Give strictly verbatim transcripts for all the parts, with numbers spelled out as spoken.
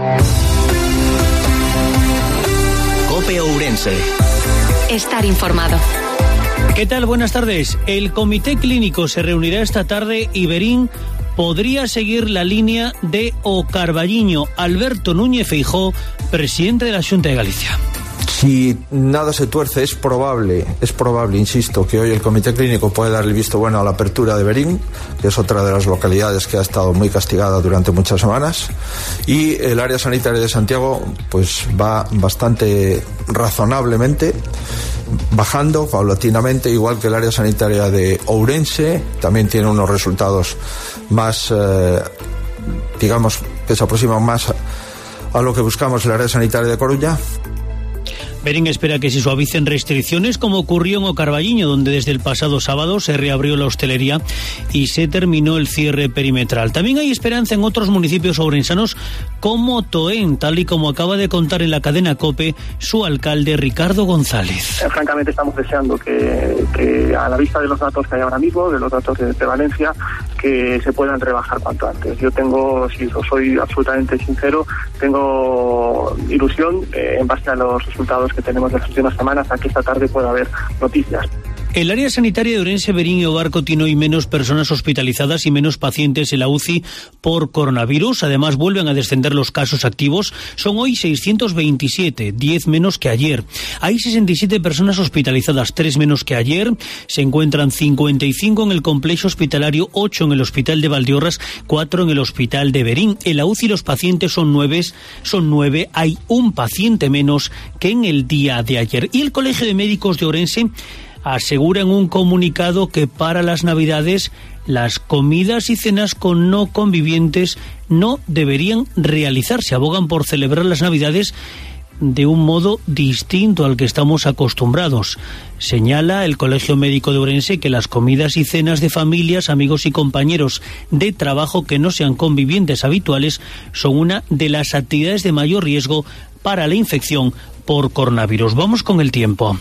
COPE Ourense. Estar informado. ¿Qué tal? Buenas tardes. El comité clínico se reunirá esta tarde y Verín podría seguir la línea de O Carballiño. Alberto Núñez Feijóo, presidente de la Xunta de Galicia. Si nada se tuerce, es probable, es probable, insisto, que hoy el comité clínico puede dar el visto bueno a la apertura de Verín, que es otra de las localidades que ha estado muy castigada durante muchas semanas, y el área sanitaria de Santiago pues va bastante razonablemente bajando paulatinamente, igual que el área sanitaria de Ourense. También tiene unos resultados más, eh, digamos, que se aproximan más a, a lo que buscamos el área sanitaria de Coruña. Verín espera que se suavicen restricciones, como ocurrió en O Carballiño, donde desde el pasado sábado se reabrió la hostelería y se terminó el cierre perimetral. También hay esperanza en otros municipios ourensanos como Toén, tal y como acaba de contar en la cadena COPE su alcalde Ricardo González. Francamente estamos deseando que, que a la vista de los datos que hay ahora mismo, de los datos de prevalencia, que se puedan rebajar cuanto antes. Yo tengo, si os soy absolutamente sincero, tengo ilusión eh, en base a los resultados que tenemos en las últimas semanas, a que esta tarde pueda haber noticias. El área sanitaria de Ourense, Verín y Obarco tiene hoy menos personas hospitalizadas y menos pacientes en la U C I por coronavirus. Además, vuelven a descender los casos activos. Son hoy seiscientos veintisiete, diez menos que ayer. Hay sesenta y siete personas hospitalizadas, tres menos que ayer. Se encuentran cincuenta y cinco en el complejo hospitalario, ocho en el hospital de Valdeorras, cuatro en el hospital de Verín. En la U C I los pacientes son nueve, son nueve. Hay un paciente menos que en el día de ayer. Y el Colegio de Médicos de Ourense asegura en un comunicado que para las Navidades las comidas y cenas con no convivientes no deberían realizarse. Abogan por celebrar las Navidades de un modo distinto al que estamos acostumbrados. Señala el Colegio Médico de Ourense que las comidas y cenas de familias, amigos y compañeros de trabajo que no sean convivientes habituales son una de las actividades de mayor riesgo para la infección por coronavirus. Vamos con el tiempo.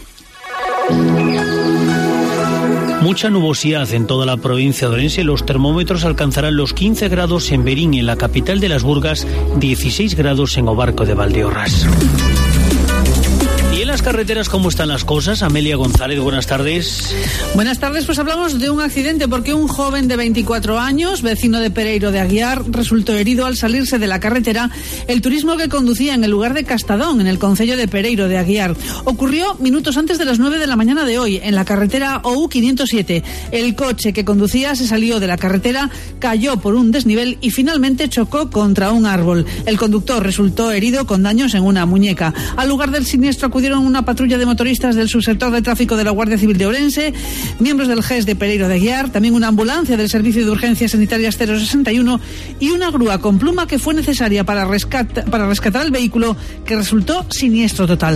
Mucha nubosidad en toda la provincia de Ourense. Los termómetros alcanzarán los quince grados en Verín, en la capital de las Burgas, dieciséis grados en Obarco de Valdeorras. ¿Y en las carreteras cómo están las cosas? Amelia González, buenas tardes. Buenas tardes, pues hablamos de un accidente porque un joven de veinticuatro años, vecino de Pereiro de Aguiar, resultó herido al salirse de la carretera el turismo que conducía en el lugar de Castadón, en el concello de Pereiro de Aguiar. Ocurrió minutos antes de las nueve de la mañana de hoy, en la carretera O U quinientos siete. El coche que conducía se salió de la carretera, cayó por un desnivel y finalmente chocó contra un árbol. El conductor resultó herido con daños en una muñeca. Al lugar del siniestro acudieron una patrulla de motoristas del subsector de tráfico de la Guardia Civil de Ourense, miembros del G E S de Pereiro de Aguiar, también una ambulancia del Servicio de Urgencias Sanitarias cero sesenta y uno y una grúa con pluma que fue necesaria para, rescat- para rescatar el vehículo, que resultó siniestro total.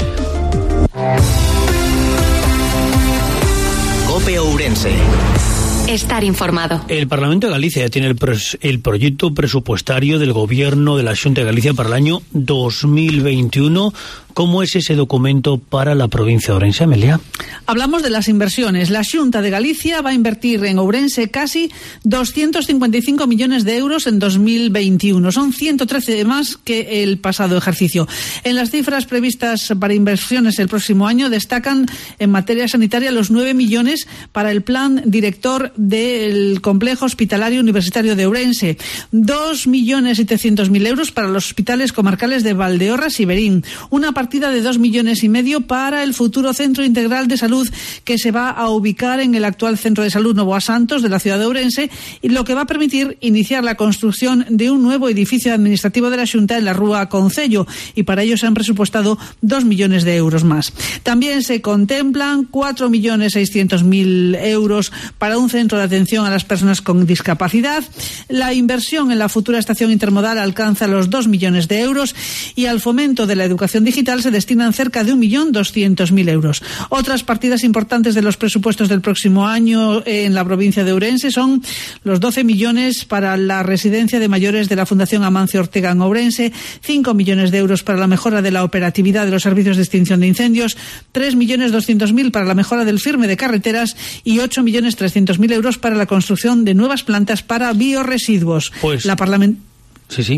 COPE Ourense. Estar informado. El Parlamento de Galicia ya tiene el, pres- el proyecto presupuestario del Gobierno de la Xunta de Galicia para el año dos mil veintiuno. ¿Cómo es ese documento para la provincia de Ourense, Amelia? Hablamos de las inversiones. La Xunta de Galicia va a invertir en Ourense casi doscientos cincuenta y cinco millones de euros en dos mil veintiuno. Son ciento trece más que el pasado ejercicio. En las cifras previstas para inversiones el próximo año destacan en materia sanitaria los nueve millones para el plan director del complejo hospitalario universitario de Ourense, dos millones setecientos mil euros para los hospitales comarcales de Valdeorras y Verín, una partida de dos millones y medio para el futuro Centro Integral de Salud que se va a ubicar en el actual Centro de Salud Novoa Santos de la ciudad de Ourense, y lo que va a permitir iniciar la construcción de un nuevo edificio administrativo de la Xunta en la Rúa Concello, y para ello se han presupuestado dos millones de euros más. También se contemplan cuatro millones seiscientos mil euros para un centro de atención a las personas con discapacidad. La inversión en la futura estación intermodal alcanza los dos millones de euros, y al fomento de la educación digital se destinan cerca de un millón doscientos mil euros. Otras partidas importantes de los presupuestos del próximo año en la provincia de Ourense son los doce millones para la residencia de mayores de la Fundación Amancio Ortega en Ourense, cinco millones de euros para la mejora de la operatividad de los servicios de extinción de incendios, tres millones doscientos mil para la mejora del firme de carreteras y ocho millones trescientos mil euros para la construcción de nuevas plantas para bioresiduos. Pues... La parlament... Sí, sí.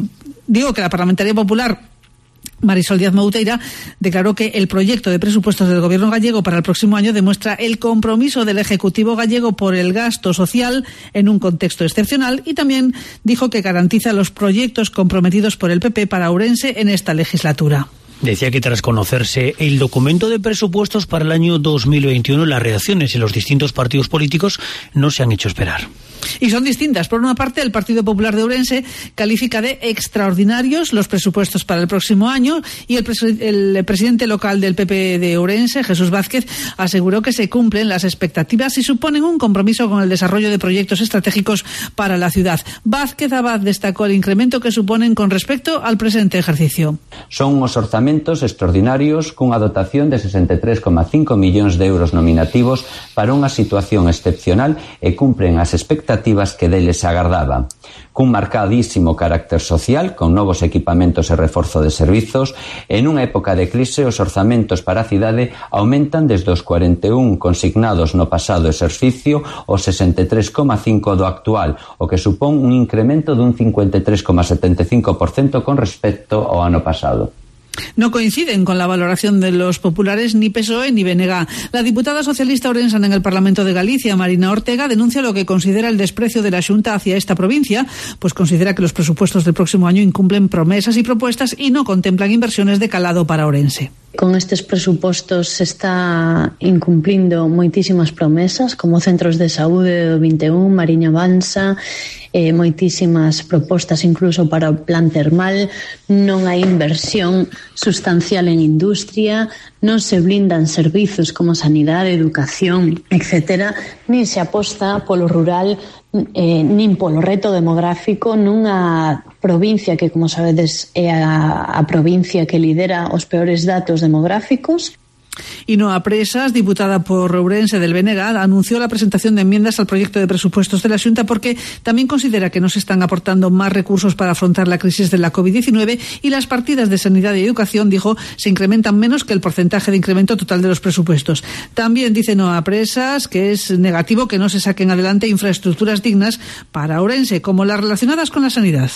Digo que la parlamentaria popular Marisol Díaz Mouteira declaró que el proyecto de presupuestos del gobierno gallego para el próximo año demuestra el compromiso del Ejecutivo gallego por el gasto social en un contexto excepcional, y también dijo que garantiza los proyectos comprometidos por el P P para Ourense en esta legislatura. Decía que tras conocerse el documento de presupuestos para el año dos mil veintiuno, las reacciones en los distintos partidos políticos no se han hecho esperar. Y son distintas. Por una parte, el Partido Popular de Ourense califica de extraordinarios los presupuestos para el próximo año, y el, pres el presidente local del P P de Ourense, Jesús Vázquez, aseguró que se cumplen las expectativas y suponen un compromiso con el desarrollo de proyectos estratégicos para la ciudad. Vázquez Abad destacó el incremento que suponen con respecto al presente ejercicio. Son unos orzamentos extraordinarios cunha dotación de sesenta e tres coma cinco millóns de euros nominativos para unha situación excepcional e cumpren as expectativas que deles se agardaba. Cun marcadísimo carácter social, con novos equipamentos e reforzo de servizos, en unha época de crise os orzamentos para a cidade aumentan desde os cuarenta e un consignados no pasado exercicio aos sesenta e tres coma cinco do actual, o que supón un incremento dun cincuenta e tres coma setenta e cinco por cento con respecto ao ano pasado. No coinciden con la valoración de los populares ni P S O E ni B N G. La diputada socialista orensana en el Parlamento de Galicia, Marina Ortega, denuncia lo que considera el desprecio de la Xunta hacia esta provincia, pues considera que los presupuestos del próximo año incumplen promesas y propuestas y no contemplan inversiones de calado para Ourense. Con estes presupostos se está incumplindo moitísimas promesas, como centros de saúde do vinte e un, Mariña Vansa, eh, moitísimas propostas incluso para o plan termal, non hai inversión sustancial en industria, non se blindan servizos como sanidade, educación, etcétera, nin se aposta polo rural, eh, nin polo reto demográfico nunha provincia que, como sabedes, é a, a provincia que lidera os peores datos demográficos. Y Noa Presas, diputada por Ourense del B N G, anunció la presentación de enmiendas al proyecto de presupuestos de la Xunta porque también considera que no se están aportando más recursos para afrontar la crisis de la COVID diecinueve, y las partidas de sanidad y educación, dijo, se incrementan menos que el porcentaje de incremento total de los presupuestos. También dice Noa Presas que es negativo que no se saquen adelante infraestructuras dignas para Ourense, como las relacionadas con la sanidad.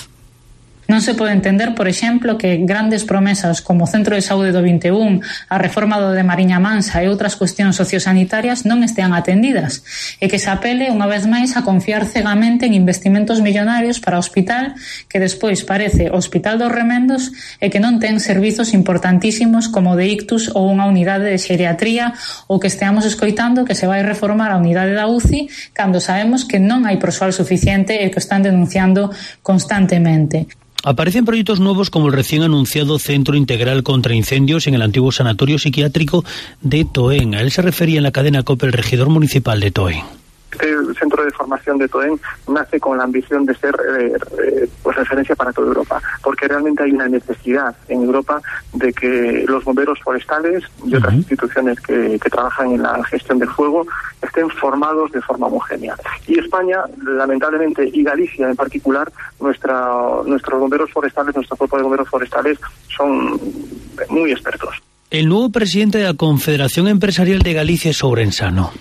Non se pode entender, por exemplo, que grandes promesas como o Centro de Saúde do vinte e un, a reforma do de Mariña Mansa e outras cuestións sociosanitarias non estean atendidas, e que se apele unha vez máis a confiar cegamente en investimentos millonarios para o hospital que despois parece o Hospital dos Remendos e que non ten servizos importantísimos como o de ictus ou unha unidade de xeriatría, ou que esteamos escoitando que se vai reformar a unidade da U C I cando sabemos que non hai persoal suficiente e que o están denunciando constantemente. Aparecen proyectos nuevos como el recién anunciado Centro Integral contra Incendios en el antiguo Sanatorio Psiquiátrico de Toén. A él se refería en la cadena COPE el regidor municipal de Toén. Este centro de formación de Toén nace con la ambición de ser eh, eh, pues referencia para toda Europa, porque realmente hay una necesidad en Europa de que los bomberos forestales y otras uh-huh. instituciones que, que trabajan en la gestión del fuego estén formados de forma homogénea. Y España, lamentablemente, y Galicia en particular, nuestra, nuestros bomberos forestales, nuestro cuerpo de bomberos forestales son muy expertos. El nuevo presidente de la Confederación Empresarial de Galicia es ourensano.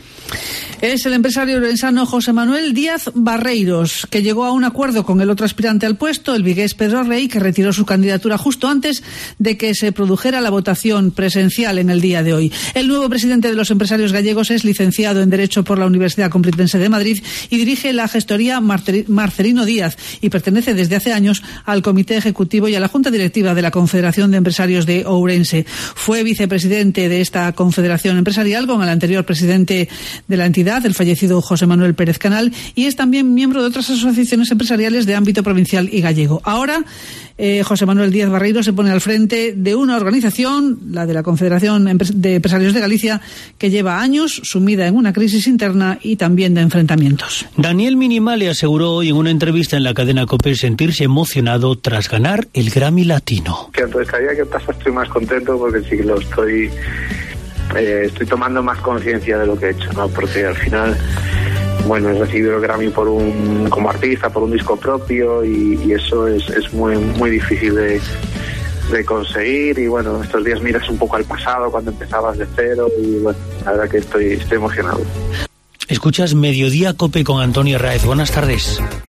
Es el empresario ourensano José Manuel Díaz Barreiros, que llegó a un acuerdo con el otro aspirante al puesto, el vigués Pedro Rey, que retiró su candidatura justo antes de que se produjera la votación presencial en el día de hoy. El nuevo presidente de los empresarios gallegos es licenciado en Derecho por la Universidad Complutense de Madrid y dirige la gestoría Marcelino Díaz, y pertenece desde hace años al Comité Ejecutivo y a la Junta Directiva de la Confederación de Empresarios de Ourense. Fue vicepresidente de esta confederación empresarial con el anterior presidente de la entidad, el fallecido José Manuel Pérez Canal, y es también miembro de otras asociaciones empresariales de ámbito provincial y gallego. Ahora, eh, José Manuel Díaz Barreiros se pone al frente de una organización, la de la Confederación de Empresarios de Galicia, que lleva años sumida en una crisis interna y también de enfrentamientos. Daniel Minimale aseguró hoy en una entrevista en la cadena COPE sentirse emocionado tras ganar el Grammy Latino. Que pues cada día que pasa estoy más contento porque sí que lo estoy... Eh, estoy tomando más conciencia de lo que he hecho, ¿no? Porque al final, bueno, he recibido el Grammy por un, como artista, por un disco propio, y, y eso es, es muy, muy difícil de, de conseguir. Y bueno, estos días miras un poco al pasado, cuando empezabas de cero, y bueno, la verdad que estoy, estoy emocionado. Escuchas Mediodía COPE con Antonio Raez. Buenas tardes.